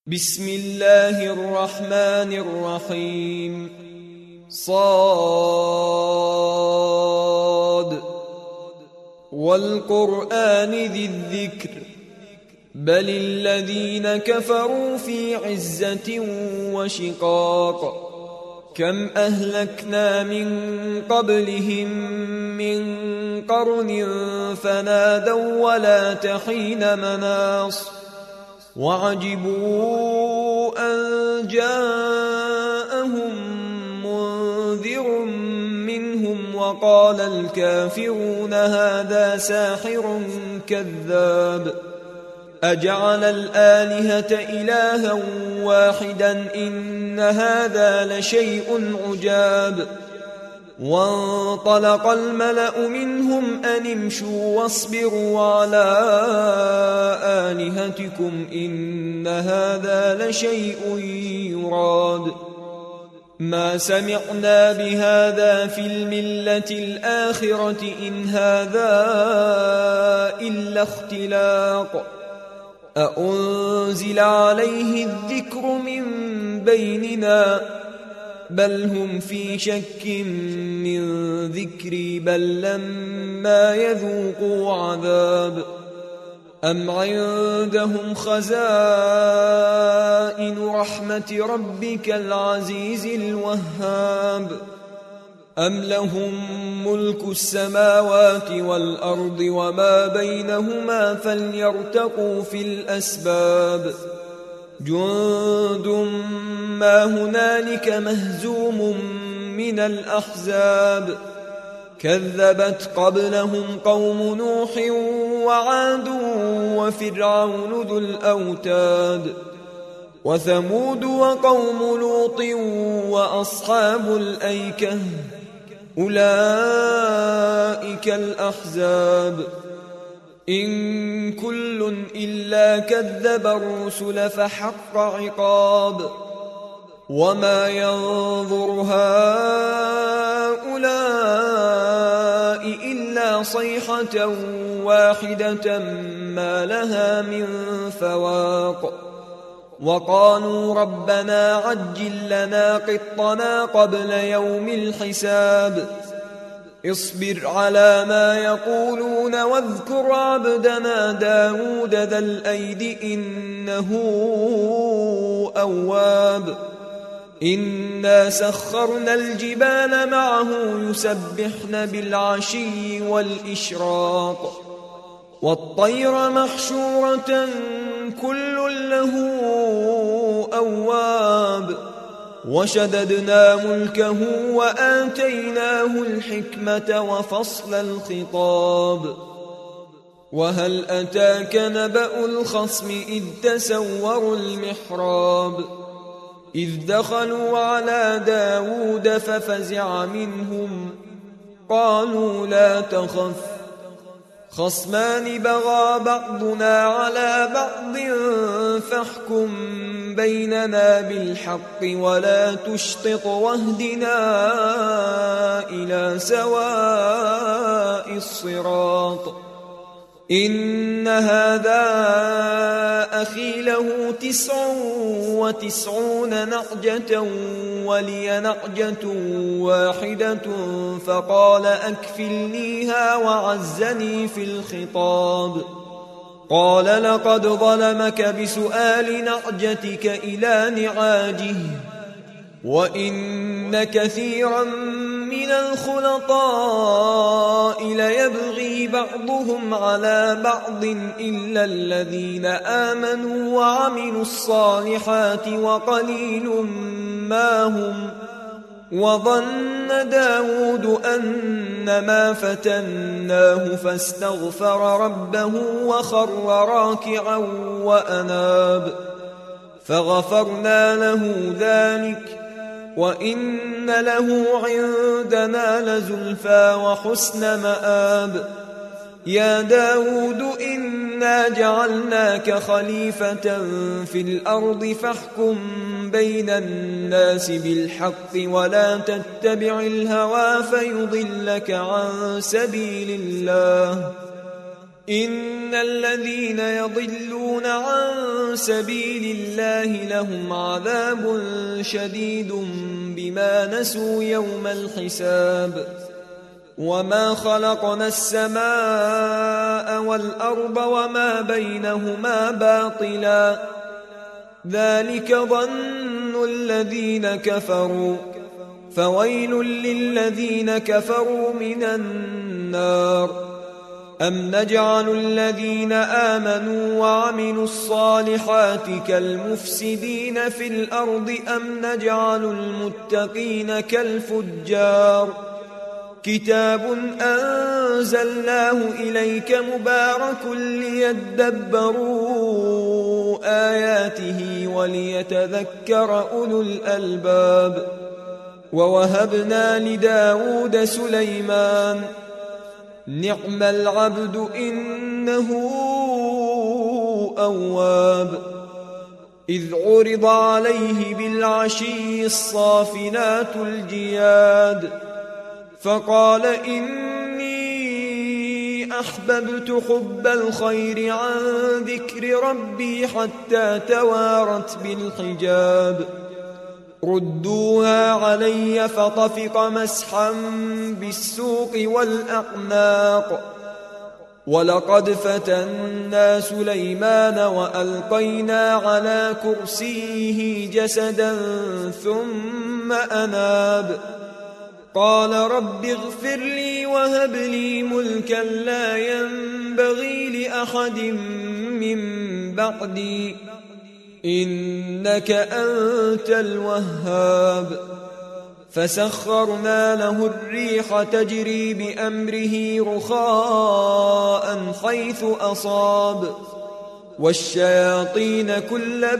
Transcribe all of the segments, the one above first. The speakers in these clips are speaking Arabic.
بسم الله الرحمن الرحيم صاد والقرآن ذي الذكر بل الذين كفروا في عزة وشقاق كم أهلكنا من قبلهم من قرن فنادوا ولا تحين مناص وعجبوا أن جاءهم منذر منهم وقال الكافرون هذا ساحر كذاب أجعل الآلهة إلها واحدا إن هذا لشيء عجاب وانطلق الملأ منهم أن امشوا واصبروا على آلهتكم إن هذا لشيء يراد ما سمعنا بهذا في الملة الآخرة إن هذا إلا اختلاق أأنزل عليه الذكر من بيننا بل هم في شك من ذكري بل لما يذوقوا عذاب أم عندهم خزائن رحمة ربك العزيز الوهاب أم لهم ملك السماوات والأرض وما بينهما فليرتقوا في الأسباب جند ما هنالك مهزوم من الأحزاب كذبت قبلهم قوم نوح وعاد وفرعون ذو الأوتاد وثمود وقوم لوط وأصحاب الأيكة أولئك الأحزاب إن كل إلا كذب الرسل فحق عقاب وما ينظر هؤلاء إلا صيحة واحدة ما لها من فواق وقالوا ربنا عجل لنا قطنا قبل يوم الحساب اصبر على ما يقولون واذكر عبدنا داود ذا الأيد إنه أواب إنا سخرنا الجبال معه يسبحن بالعشي والإشراق والطير محشورة كل له أواب وشددنا ملكه وآتيناه الحكمة وفصل الخطاب وهل أتاك نبأ الخصم إذ تسوروا المحراب إذ دخلوا على داود ففزع منهم قالوا لا تخف خصمان بغى بعضنا على بعض فاحكم بيننا بالحق ولا تشطط واهدنا إلى سواء الصراط إن هذا أخي له 99 نعجة ولي نعجة واحدة فقال أكفلنيها وعزني في الخطاب قال لقد ظلمك بسؤال نعجتك إلى نعاجه وإن كثيرا من الخلطاء ليبغي بعضهم على بعض إلا الذين آمنوا وعملوا الصالحات وقليل ما هم وظن داود أنما فتناه فاستغفر ربه وخر راكعا وأناب فغفرنا له ذلك وإن له عندنا لزلفى وحسن مآب يا داود إنا جعلناك خليفة في الأرض فاحكم بين الناس بالحق ولا تتبع الهوى فيضلك عن سبيل الله إن الذين يضلون عن سبيل الله لهم عذاب شديد بما نسوا يوم الحساب وما خلقنا السماء والأرض وما بينهما باطلا ذلك ظن الذين كفروا فويل للذين كفروا من النار أم نجعل الذين آمنوا وعملوا الصالحات كالمفسدين في الأرض أم نجعل المتقين كالفجار كتاب أنزلناه إليك مبارك ليدبروا آياته وليتذكر أولو الألباب ووهبنا لداود سليمان نعم العبد إنه أواب إذ عرض عليه بالعشي الصافنات الجياد فقال إني أحببت حب الخير عن ذكر ربي حتى توارت بالحجاب ردوها علي فطفق مسحا بالسوق والأعناق ولقد فتنا سليمان وألقينا على كرسيه جسدا ثم أناب قال رب اغفر لي وهب لي ملكا لا ينبغي لأحد من بعدي إنك أنت الوهاب فسخرنا له الريح تجري بأمره رخاء حيث أصاب والشياطين كل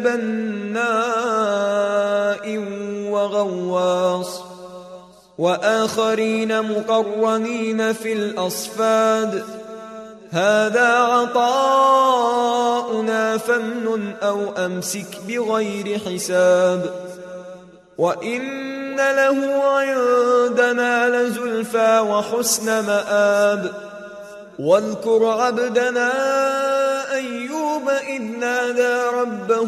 بناء وغواص وآخرين مقرنين في الأصفاد هذا عطاؤنا فامنن أو أمسك بغير حساب وإن له عندنا لزلفى وحسن مآب واذكر عبدنا أيوب إذ نادى ربه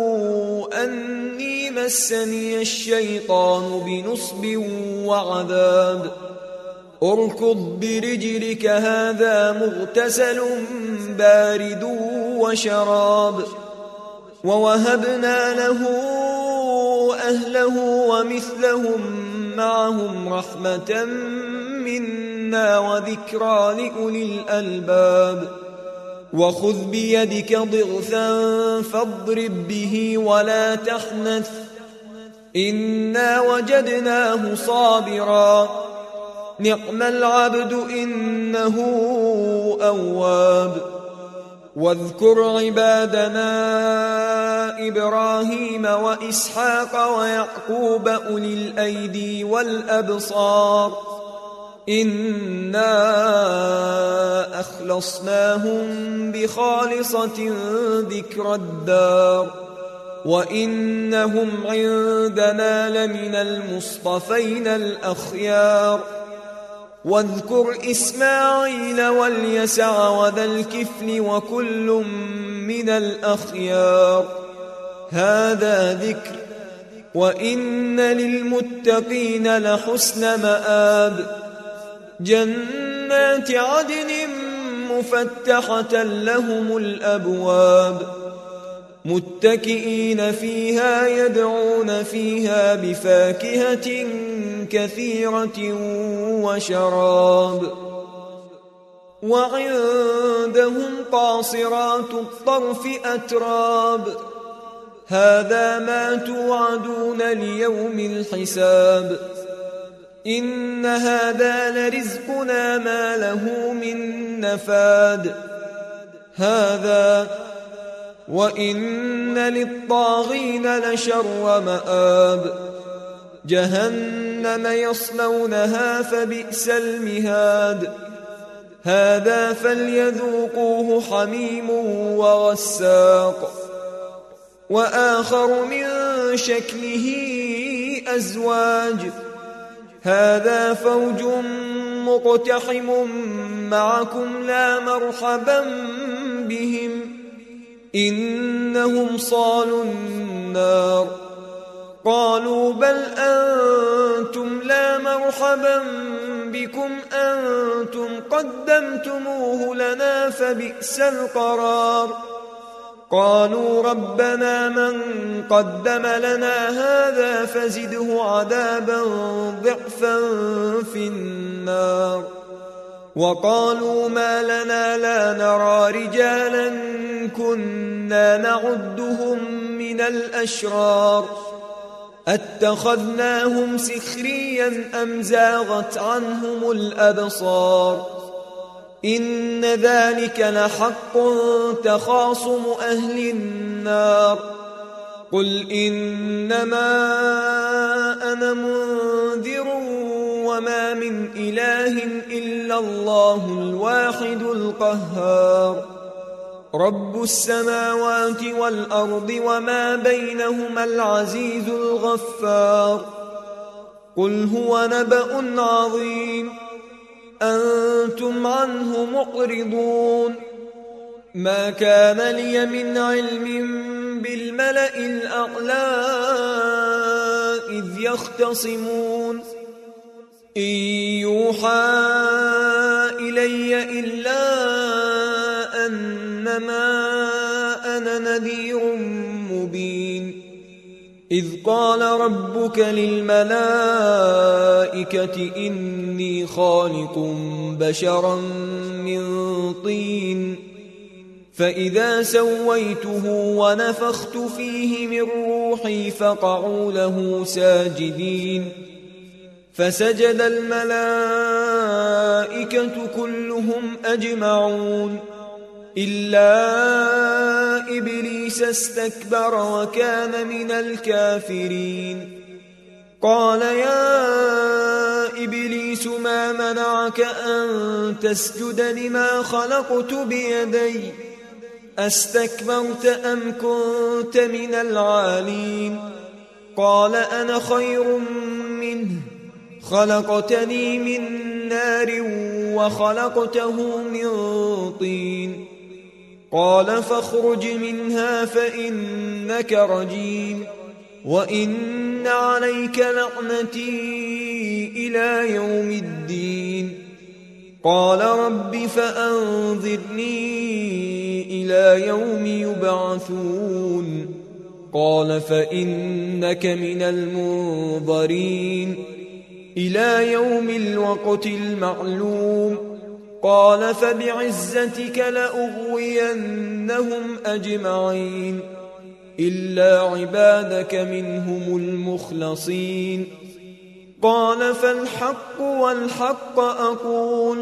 أني مسني الشيطان بنصب وعذاب اركض برجلك هذا مغتسل بارد وشراب ووهبنا له أهله ومثلهم معهم رحمة منا وذكرى لأولي الألباب وخذ بيدك ضغثا فاضرب به ولا تحنث إنا وجدناه صابرا نعم العبد إنه أواب واذكر عبادنا إبراهيم وإسحاق ويعقوب أولي الأيدي والأبصار إنا أخلصناهم بخالصة ذكر الدار وإنهم عندنا لمن المصطفين الأخيار واذكر إسماعيل واليسع وذا الكفل وكل من الأخيار هذا ذكر وإن للمتقين لحسن مآب جنات عدن مفتحة لهم الأبواب متكئين فيها يدعون فيها بفاكهة كثيرة وشراب وعندهم قاصرات الطرف أتراب هذا ما توعدون ليوم الحساب إن هذا لرزقنا ما له من نفاد هذا وإن للطاغين لشر مآب جهنم يصلونها فبئس المهاد هذا فليذوقوه حميم وغساق وآخر من شكله أزواج هذا فوج مقتحم معكم لا مرحبا بهم إنهم صالوا النار. قالوا بل أنتم لا مرحبا بكم أنتم قدمتموه لنا فبئس القرار. قالوا ربنا من قدم لنا هذا فزده عذابا ضعفا في النار. وقالوا ما لنا لا نرى رجالا كنا نعدهم من الأشرار أتخذناهم سخريا أم زاغت عنهم الأبصار. إن ذلك لحق تخاصم أهل النار. قل إنما أنا منذر وما من إله إلا الله الواحد القهار. رب السماوات والأرض وما بينهما العزيز الغفار. قل هو نبأ عظيم أنتم عنه معرضون. ما كان لي من علم بالملأ الأعلى إذ يختصمون إن يوحى إلي إلا أنما أنا نذير مبين. إذ قال ربك للملائكة إني خالق بشرا من طين فإذا سويته ونفخت فيه من روحي فقعوا له ساجدين. فسجد الملائكة كلهم أجمعون إلا إبليس استكبر وكان من الكافرين. قال يا إبليس ما منعك أن تسجد لما خلقت بيدي أستكبرت أم كنت من العالين؟ قال أنا خير منه خلقتني من نار وخلقته من طين. قال فاخرج منها فإنك رجيم وإن عليك لعنتي إلى يوم الدين. قال رب فأنظرني إلى يوم يبعثون. قال فإنك من المنظرين إلى يوم الوقت المعلوم. قال فبعزتك لأغوينهم أجمعين إلا عبادك منهم المخلصين. قال فالحق والحق أقول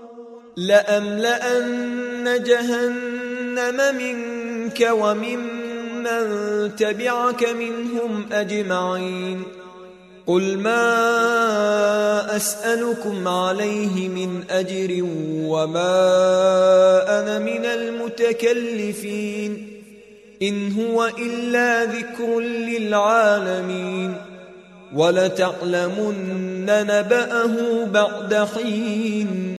لأملأن جهنم منك وممن تبعك منهم أجمعين. قل ما أسألكم عليه من أجر وما أنا من المتكلفين إن هو إلا ذكر للعالمين. ولتعلمن نبأه بعد حين.